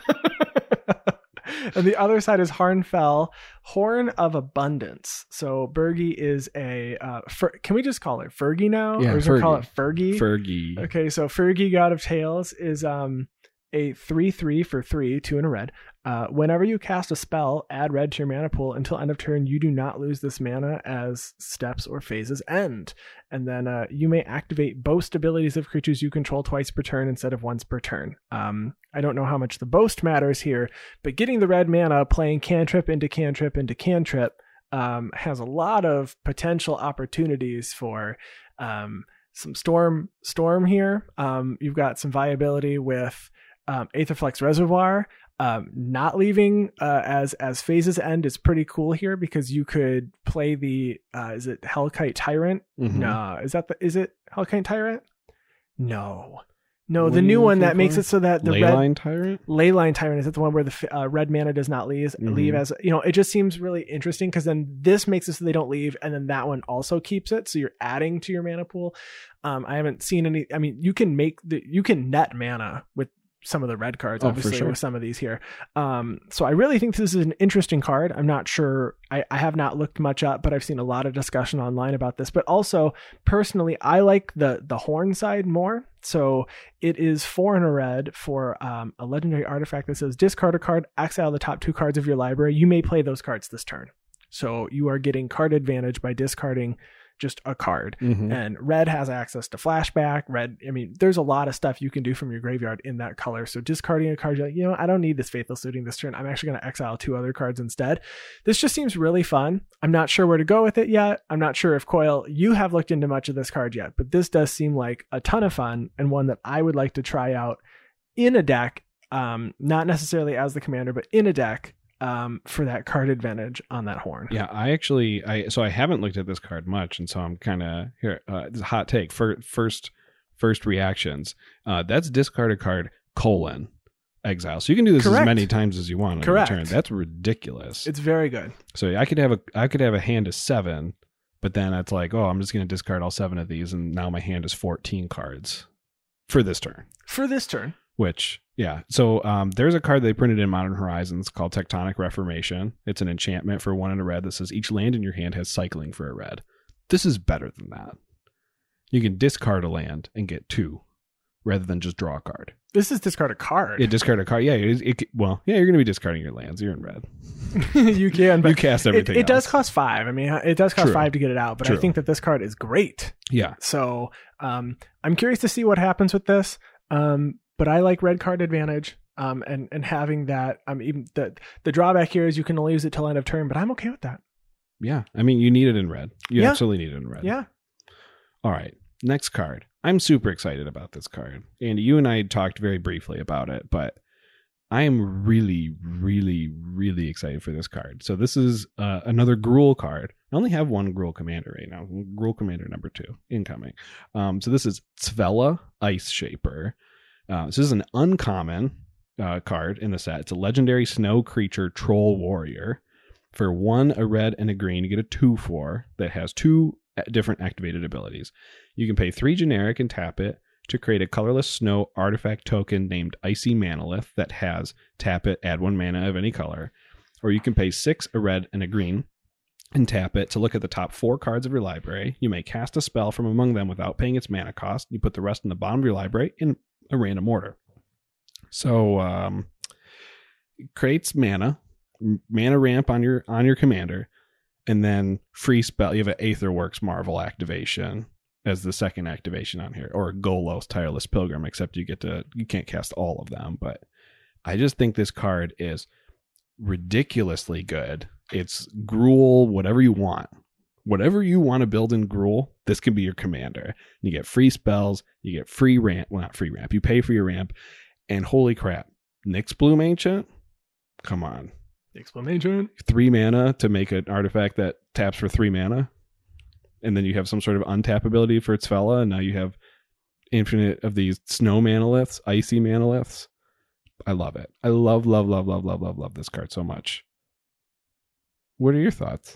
And the other side is Harnfell, Horn of Abundance. So Birgi is a, uh, Fer- can we just call it Fergie now? Yeah, or should we call it Fergie? Fergie. Okay, so Fergie, God of Tales, is um a three three for three, two in a red. Uh, whenever you cast a spell, add red to your mana pool until end of turn. You do not lose this mana as steps or phases end. And then uh, you may activate boast abilities of creatures you control twice per turn instead of once per turn. Um, I don't know how much the boast matters here, but getting the red mana, playing cantrip into cantrip into cantrip, um, has a lot of potential opportunities for um, some storm storm here. Um, you've got some viability with um, Aetherflex Reservoir. Um, not leaving uh, as as phases end is pretty cool here because you could play the uh, is it Hellkite Tyrant? Mm-hmm. No, is that the is it Hellkite Tyrant? No, no, What the are new you one that looking makes for? it so that the Leyline red Tyrant? Leyline Tyrant is it the one where the uh, red mana does not leave Mhm. leave as you know? It just seems really interesting because then this makes it so they don't leave, and then that one also keeps it, so you're adding to your mana pool. Um, I haven't seen any. I mean, you can make the you can net mana with some of the red cards, Oh, for obviously, sure. with some of these here. Um, so I really think this is an interesting card. I'm not sure. I, I have not looked much up, but I've seen a lot of discussion online about this. But also, personally, I like the the horn side more. So it is four in a red for um, a legendary artifact that says discard a card, exile the top two cards of your library. You may play those cards this turn. So you are getting card advantage by discarding just a card. Mm-hmm. And red has access to flashback. Red, I mean, there's a lot of stuff you can do from your graveyard in that color. So discarding a card, you're like, you know, I don't need this Faithless Looting this turn. I'm actually going to exile two other cards instead. This just seems really fun. I'm not sure where to go with it yet. I'm not sure if Coil, you have looked into much of this card yet, but this does seem like a ton of fun and one that I would like to try out in a deck, um, not necessarily as the commander, but in a deck. Um, for that card advantage on that horn. Yeah, I actually, I so I haven't looked at this card much, and so I'm kind of here. Uh, this is a hot take. For, first, first reactions. Uh, that's discard a card colon exile. So you can do this Correct. as many times as you want on Correct. your turn. That's ridiculous. It's very good. So I could have a, I could have a hand of seven, but then it's like, oh, I'm just going to discard all seven of these, and now my hand is fourteen cards for this turn. For this turn. Which, yeah. So um, there's a card they printed in Modern Horizons called Tectonic Reformation. It's an enchantment for one in a red that says each land in your hand has cycling for a red. This is better than that. You can discard a land and get two rather than just draw a card. This is discard a card. Yeah, discard a card. Yeah, it, it, well, yeah, you're going to be discarding your lands. You're in red. You can, but you cast everything it, it does else. cost five. I mean, it does cost True. five to get it out, but True. I think that this card is great. Yeah. So um, I'm curious to see what happens with this. Um, but I like red card advantage. Um, and, and having that, um, even the, the drawback here is you can only use it till end of turn, but I'm okay with that. Yeah. I mean, you need it in red. You Yeah. absolutely need it in red. Yeah. All right. Next card. I'm super excited about this card. Andy, you and I talked very briefly about it, but I am really, really, really excited for this card. So this is uh, another Gruul card. I only have one Gruul commander right now. Gruul commander number two incoming. Um, so this is Svella Ice Shaper. Uh, this is an uncommon uh, card in the set. It's a legendary snow creature troll warrior. For one, a red and a green, you get a two four that has two different activated abilities. You can pay three generic and tap it to create a colorless snow artifact token named Icy Manolith that has tap it, add one mana of any color. Or you can pay six, a red and a green, and tap it to look at the top four cards of your library. You may cast a spell from among them without paying its mana cost. You put the rest in the bottom of your library in a random order. So um, it creates mana, mana ramp on your on your commander, and then free spell. You have an Aetherworks Marvel activation as the second activation on here, or Golos Tireless Pilgrim, except you get to you can't cast all of them. But I just think this card is ridiculously good. It's Gruul, whatever you want. whatever you want to build in Gruul, this can be your commander. You get free spells, you get free ramp. Well, not free ramp. You pay for your ramp. And holy crap, Nyx Bloom Ancient? Come on. Nyx Bloom Ancient. Three mana to make an artifact that taps for three mana. And then you have some sort of untap ability for Tzfela, and now you have infinite of these snow manoliths, icy manoliths. I love it. I love, love, love, love, love, love, love this card so much. What are your thoughts?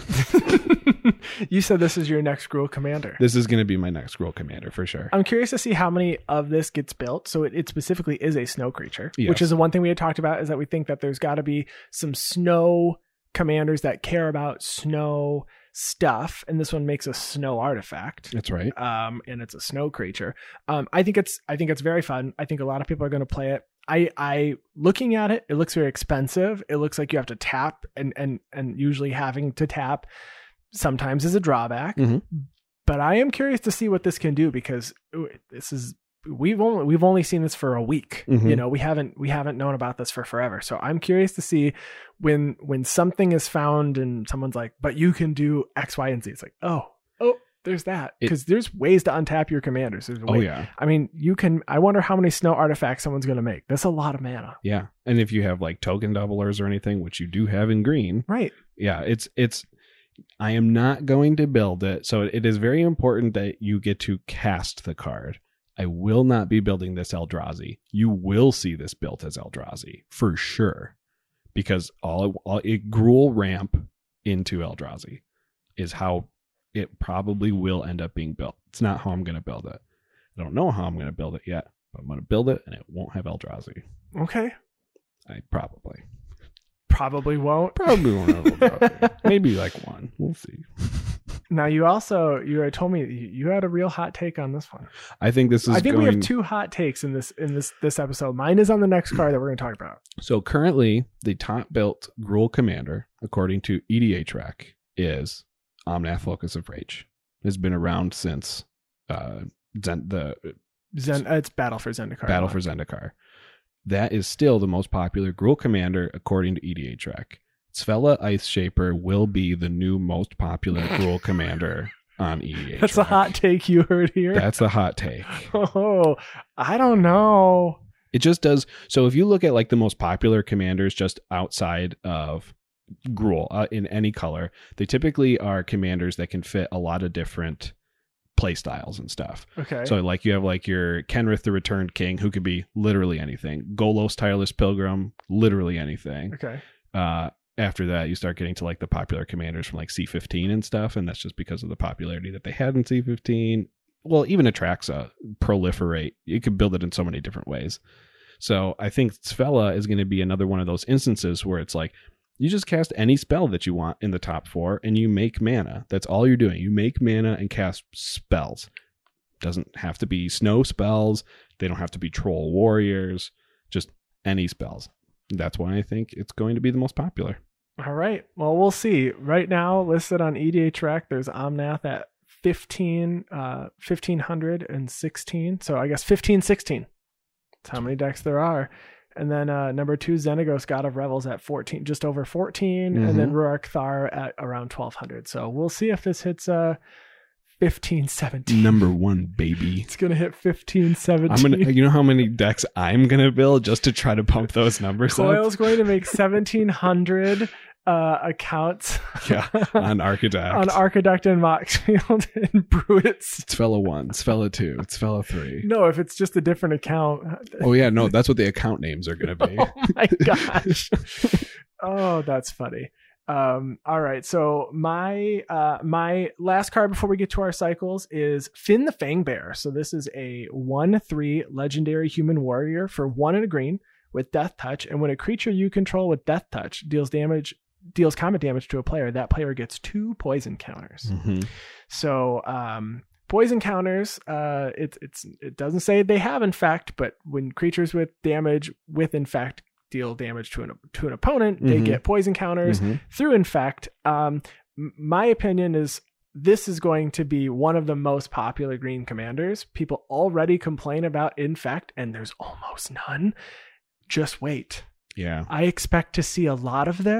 You said this is your next Gruul commander. This is going to be my next Gruul commander for sure. I'm curious to see how many of this gets built. So it, it specifically is a snow creature, Yes. which is the one thing we had talked about, is that we think that there's got to be some snow commanders that care about snow stuff, and this one makes a snow artifact. That's right. Um, and it's a snow creature. Um, I think it's I think it's very fun. I think a lot of people are going to play it. I, I looking at it, it looks very expensive. It looks like you have to tap, and and and usually having to tap sometimes is a drawback. Mm-hmm. But I am curious to see what this can do, because this is we've only we've only seen this for a week. Mm-hmm. You know, we haven't we haven't known about this for forever. So I'm curious to see when when something is found and someone's like, but you can do X, Y, and Z. It's like, oh, oh, there's that. Because there's ways to untap your commanders. There's Oh, yeah. I mean, you can, I wonder how many snow artifacts someone's going to make. That's a lot of mana. Yeah. And if you have like token doublers or anything, which you do have in green. Right. Yeah. It's, it's, I am not going to build it. So it is very important that you get to cast the card. I will not be building this Eldrazi. You will see this built as Eldrazi for sure. Because all, all it Gruul ramp into Eldrazi is how it probably will end up being built. It's not how I'm going to build it. I don't know how I'm going to build it yet, but I'm going to build it and it won't have Eldrazi. Okay. I probably. Probably won't. Probably won't have Eldrazi. Maybe like one. We'll see. Now you also, you had told me you had a real hot take on this one. I think this is I think going... we have two hot takes in this in this this episode. Mine is on the next card that we're going to talk about. So currently, the top built Gruul commander, according to E D H Rec, is Omnath Locus of Rage. It's been around since uh, Zen, the Zen, it's Battle for Zendikar. Battle for Zendikar. That is still the most popular Gruul commander, according to E D H Rec. Tzfela Ice Shaper will be the new most popular Gruul commander on E D H. That's a hot take you heard here. That's a hot take. Oh, I don't know. It just does. So if you look at like the most popular commanders just outside of Gruul uh, in any color, they typically are commanders that can fit a lot of different play styles and stuff. Okay. So like you have like your Kenrith the Returned King, who could be literally anything. Golos Tireless Pilgrim, literally anything. Okay. Uh, after that, you start getting to like the popular commanders from like C fifteen and stuff, and that's just because of the popularity that they had in C fifteen. Well, even Atraxa proliferate. You could build it in so many different ways. So I think Tzfela is going to be another one of those instances where it's like you just cast any spell that you want in the top four and you make mana. That's all you're doing. You make mana and cast spells. Doesn't have to be snow spells. They don't have to be troll warriors. Just any spells. That's why I think it's going to be the most popular. All right. Well, we'll see. Right now, listed on E D H Rec, there's Omnath at fifteen, uh, fifteen sixteen. So I guess fifteen sixteen. That's how many decks there are. And then uh, number two, Xenagos, God of Revels at fourteen, just over fourteen. Mm-hmm. And then Ruark Thar at around twelve hundred. So we'll see if this hits uh, fifteen seventeen. Number one, baby. It's going to hit fifteen seventeen. I'm gonna, you know how many decks I'm going to build just to try to pump those numbers Coil's up? Coil's going to make seventeen hundred uh, accounts. Yeah, on Archidekt. on Archidekt and Moxfield and Bruits. Tzfela one, Tzfela two, Tzfela three. No, if it's just a different account. Oh yeah, no, that's what the account names are going to be. Oh my gosh. Oh, that's funny. Um, all right. So my, uh, my last card before we get to our cycles is Finn the Fangbearer. So this is a one, three legendary human warrior for one and a green with death touch. And when a creature you control with death touch deals damage, deals combat damage to a player, that player gets two poison counters. Mm-hmm. So, um, poison counters, uh, it's, it's, it doesn't say they have infect, but when creatures with damage with infect deal damage to an to an opponent, mm-hmm. they get poison counters mm-hmm. through infect. Um, m- my opinion is this is going to be one of the most popular green commanders. People already complain about infect, and there's almost none. Just wait. Yeah, I expect to see a lot of this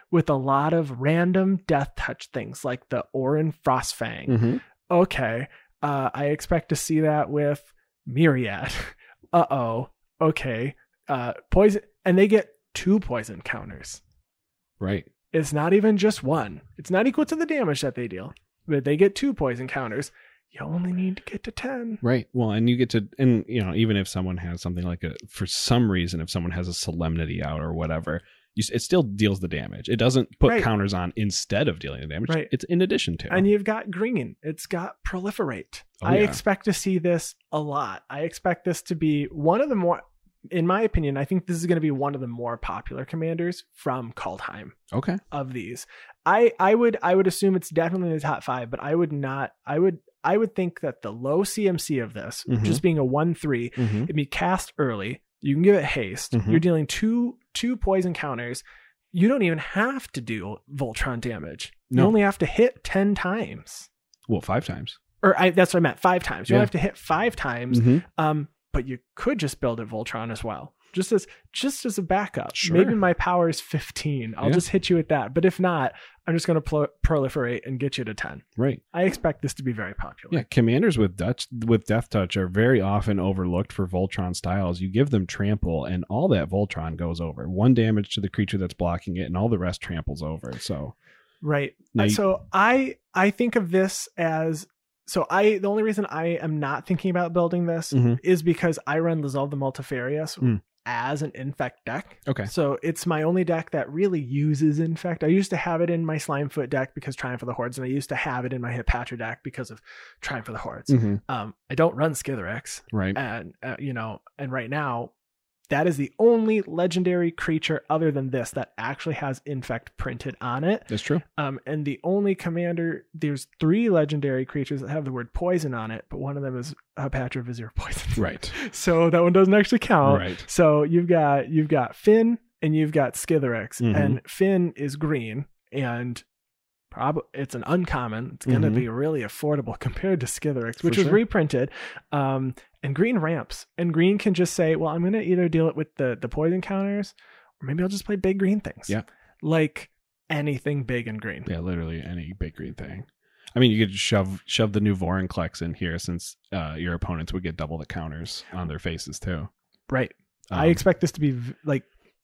with a lot of random death touch things like the Orin Frostfang. Mm-hmm. Okay. Uh, I expect to see that with Myriad. Uh-oh. Okay. Uh, poison. And they get two poison counters. Right. It's not even just one. It's not equal to the damage that they deal, but they get two poison counters. You only need to get to ten. Right. Well, and you get to, and you know, even if someone has something like a, for some reason, if someone has a Solemnity out or whatever, you, it still deals the damage. It doesn't put Right. counters on instead of dealing the damage. Right. It's in addition to. And you've got green. It's got proliferate. Oh, I yeah. expect to see this a lot. I expect this to be one of the more, in my opinion, I think this is going to be one of the more popular commanders from Kaldheim Okay. of these. I, I would, I would assume it's definitely in the top five, but I would not, I would, I would think that the low C M C of this, Mhm. just being a one, three, Mm-hmm. it'd be cast early. You can give it haste. Mhm. You're dealing two, two poison counters. You don't even have to do Voltron damage. You No. only have to hit ten times. Well, five times. Or I, that's what I meant, five times. You Yeah. only have to hit five times. Mm-hmm. Um, but you could just build it Voltron as well. Just as just as a backup. Sure. Maybe my power is fifteen. I'll Yeah. just hit you with that. But if not, I'm just going to pro- proliferate and get you to ten. Right. I expect this to be very popular. Yeah, commanders with Dutch with Death Touch are very often overlooked for Voltron styles. You give them trample, and all that Voltron goes over. One damage to the creature that's blocking it, and all the rest tramples over. So, Right. Now you- So I I think of this as so I the only reason I am not thinking about building this Mhm. is because I run Lizalve the Multifarious Mm. as an Infect deck. okay, So it's my only deck that really uses Infect. I used to have it in my Slimefoot deck because Triumph of the Hordes, and I used to have it in my Hepatra deck because of Triumph of the Hordes. Mhm. Um, I don't run Skithiryx, right, and uh, you know, and right now, that is the only legendary creature other than this that actually has Infect printed on it. that's true. Um, and the only commander, there's three legendary creatures that have the word poison on it, but one of them is Hepatra Vizier Poison. Right, So that one doesn't actually count. right, So you've got you've got Finn and you've got Skithiryx, Mhm. and Finn is green, and probably it's an uncommon. It's going to Mhm. be really affordable compared to Skithiryx, which For was sure. reprinted. Um, and green ramps, and green can just say, well, I'm going to either deal it with the the poison counters, or maybe I'll just play big green things. Yeah. Like anything big and green. yeah, literally any big green thing. I mean, you could shove shove the new Vorinclex in here, since uh, your opponents would get double the counters on their faces too. Right. Um, I expect this to be v- like.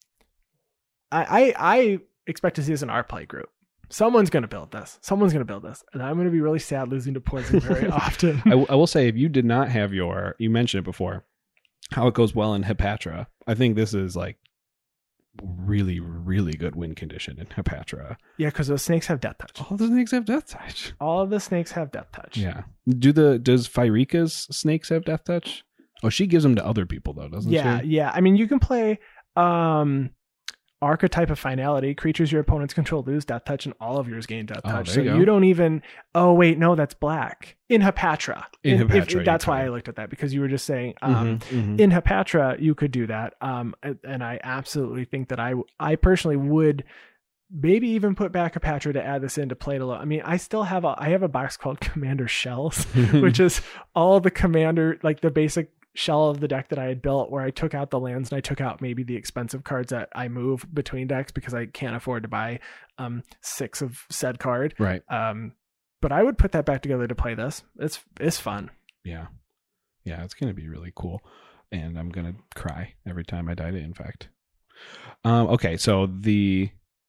I I, I expect to see this in our play group. Someone's going to build this. Someone's going to build this. And I'm going to be really sad losing to poison very often. I, w- I will say, if you did not have your, you mentioned it before, how it goes well in Hepatra. I think this is like really, really good win condition in Hepatra. Yeah, because those snakes have death touch. All the snakes have death touch. All of the snakes have death touch. Yeah. Do the does Pyreka's snakes have death touch? Oh, she gives them to other people though, doesn't Yeah, she? yeah. I mean, you can play um Archetype of Finality. Creatures your opponents control lose death touch, and all of yours gain death Oh, touch. there So you go. you don't even. Oh wait, no, that's black in Hepatra. In if- Hepatra, you that's why can. I looked at that, because you were just saying. Um, Mhm, mhm. In Hepatra, you could do that. Um, and- and I absolutely think that I, I personally would maybe even put back Hepatra to add this into play to low. I mean, I still have a, I have a box called Commander Shells, which is all the commander, like the basic shell of the deck that I had built, where I took out the lands and I took out maybe the expensive cards that I move between decks because I can't afford to buy um, six of said card. Right. Um, but I would put that back together to play this. It's, it's fun. Yeah. Yeah, it's gonna be really cool. And I'm gonna cry every time I die to Infect. Um, okay, so the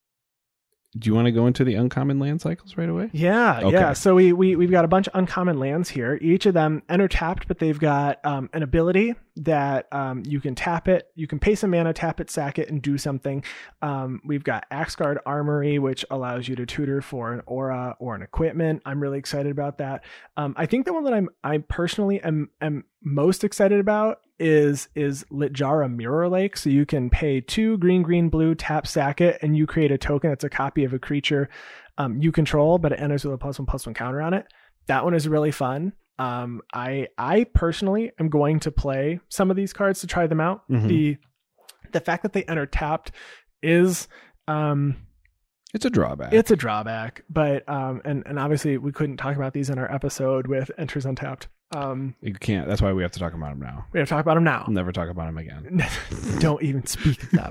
do you want to go into the uncommon land cycles right away? Yeah, Okay. yeah. So we, we, we've got a bunch of uncommon lands here. Each of them enter tapped, but they've got um, an ability that um, you can tap it. You can pay some mana, tap it, sack it, and do something. Um, we've got Axguard Armory, which allows you to tutor for an aura or an equipment. I'm really excited about that. Um, I think the one that I'm I personally am, am most excited about is is Litjara Mirror Lake. So you can pay two green, green, blue, tap, sack it, and you create a token that's a copy of a creature um, you control, but it enters with a plus one plus one counter on it. That one is really fun. Um, I I personally am going to play some of these cards to try them out. Mhm. The the fact that they enter tapped is um It's a drawback. it's a drawback, but um and and obviously we couldn't talk about these in our episode with enters untapped. Um, you can't. That's why we have to talk about them now. we have to talk about them now. I'll never talk about them again. Don't even speak of them.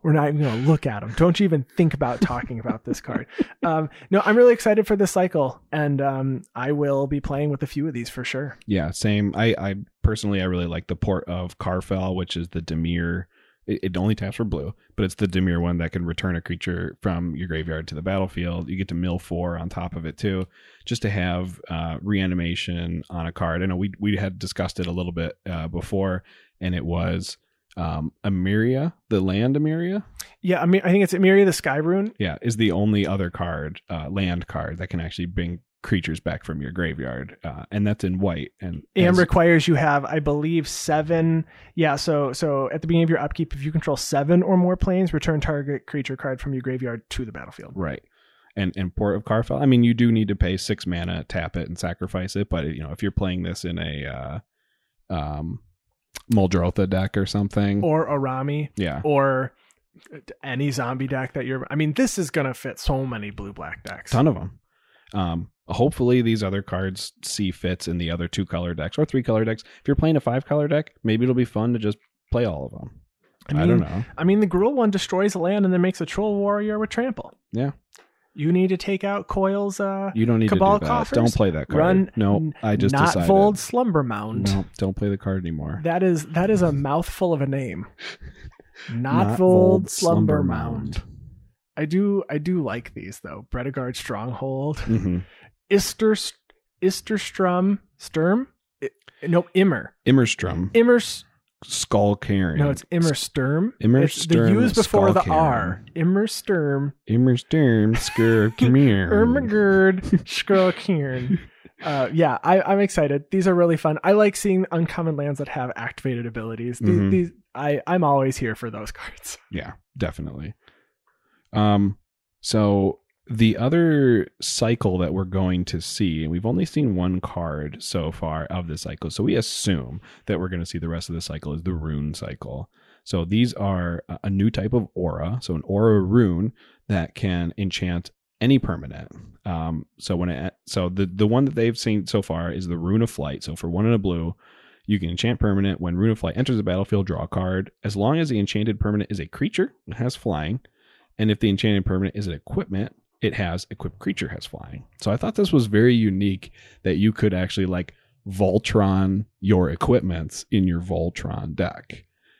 We're not even going to look at them. Don't you even think about talking about this card. Um, no, I'm really excited for this cycle, and um, I will be playing with a few of these for sure. Yeah, same. I, I personally, I really like the port of Karfell, which is the Dimir. It, it only taps for blue, but it's the Dimir one that can return a creature from your graveyard to the battlefield. You get to mill four on top of it too, just to have uh, reanimation on a card. I know we we had discussed it a little bit uh, before, and it was um, Emeria, the land Emeria. Yeah, I mean, I think it's Emeria the Sky Rune. Yeah, is the only other card, uh, land card that can actually bring creatures back from your graveyard, uh, and that's in white, and and as, requires you have, I believe, seven. Yeah, so so at the beginning of your upkeep, if you control seven or more planes, return target creature card from your graveyard to the battlefield. Right, and and Port of Karfell. I mean, you do need to pay six mana, tap it, and sacrifice it. But you know, if you're playing this in a uh, um, Muldrotha deck or something, or Arami, yeah, or any zombie deck that you're. I mean, this is gonna fit so many blue black decks. Ton of them. Um, hopefully these other cards see fits in the other two color decks or three color decks. If you're playing a five color deck, maybe it'll be fun to just play all of them. I, mean, I don't know. I mean, the Gruul one destroys a land and then makes a Troll Warrior with Trample. Yeah. You need to take out Coil's uh, You don't need Cabal to do that. Coffers. Don't play that card. Run. No, I just not decided. Vold Slumber Mound. No, don't play the card anymore. That is that is a mouthful of a name. Not, Not Vold, Vold Slumber, Slumber Mound. Mound. I do I do like these though. Bredegard Stronghold. Mm-hmm. Ister Isterstrom Sturm? I, no, Immer. Immerstrom. Immers Skull Cairn. No, it's Immersturm. Immer It's the Sturm, U's before the Skull R. Immersturm. Immersturm. Skur. Come here. Ermagerd Skrokirn. Uh, yeah, I, I'm excited. These are really fun. I like seeing uncommon lands that have activated abilities. These, Mhm. these I, I'm always here for those cards. Yeah, definitely. Um, so the other cycle that we're going to see, and we've only seen one card so far of the cycle, so we assume that we're going to see the rest of the cycle is the rune cycle. So these are a new type of aura, so an aura rune that can enchant any permanent. Um, so when it, so the the one that they've seen so far is the Rune of Flight. So for one and a blue, you can enchant permanent. When Rune of Flight enters the battlefield, draw a card. As long as the enchanted permanent is a creature, it has flying, and if the enchanted permanent is an equipment, it has equipped creature has flying. So I thought this was very unique that you could actually like Voltron your equipments in your Voltron deck,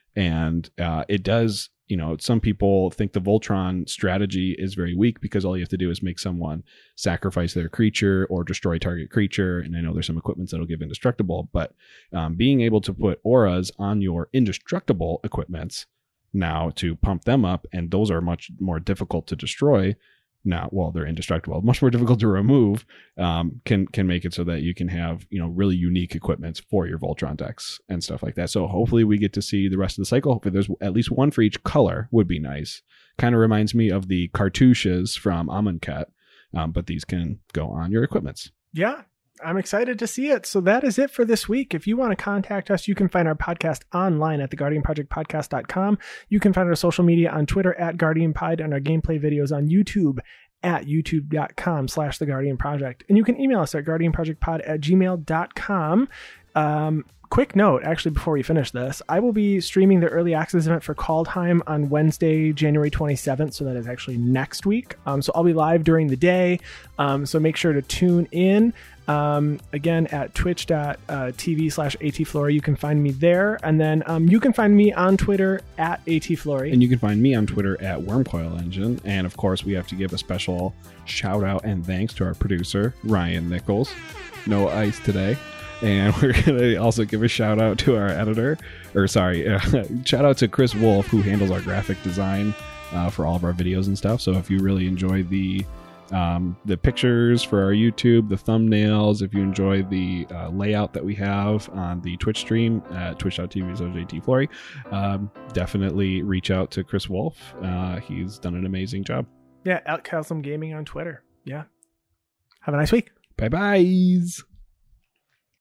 and uh, it does. You know, some people think the Voltron strategy is very weak because all you have to do is make someone sacrifice their creature or destroy target creature. And I know there's some equipments that'll give indestructible, but um, being able to put auras on your indestructible equipments now to pump them up, and those are much more difficult to destroy. Now, well, they're indestructible, much more difficult to remove, um, can can make it so that you can have, you know, really unique equipments for your Voltron decks and stuff like that. So hopefully we get to see the rest of the cycle. Hopefully there's at least one for each color would be nice. Kind of reminds me of the cartouches from Amonkhet, um, but these can go on your equipments. Yeah, I'm excited to see it. So that is it for this week. If you want to contact us, you can find our podcast online at the guardian project podcast dot com. You can find our social media on Twitter at GuardianPod and our gameplay videos on YouTube at youtube.com slash the Guardian Project. And you can email us at guardianprojectpod at gmail dot com. Um, quick note, actually, before we finish this, I will be streaming the early access event for Kaldheim on Wednesday, January twenty-seventh. So that is actually next week. Um, so I'll be live during the day. Um, so make sure to tune in. Um, again, at twitch.tv slash atflory. You can find me there. And then um, you can find me on Twitter at atflory. And you can find me on Twitter at Wormcoil Engine. And of course, we have to give a special shout out and thanks to our producer, Ryan Nichols. No ice today. And we're going to also give a shout out to our editor, or sorry, uh, shout out to Chris Wolf, who handles our graphic design uh, for all of our videos and stuff. So if you really enjoy the um, the pictures for our YouTube, the thumbnails, if you enjoy the uh, layout that we have on the Twitch stream at twitch.tv slash atflory, um, definitely reach out to Chris Wolf. Uh, he's done an amazing job. Yeah, Outcasm Gaming on Twitter. Yeah. Have a nice week. Bye-bye.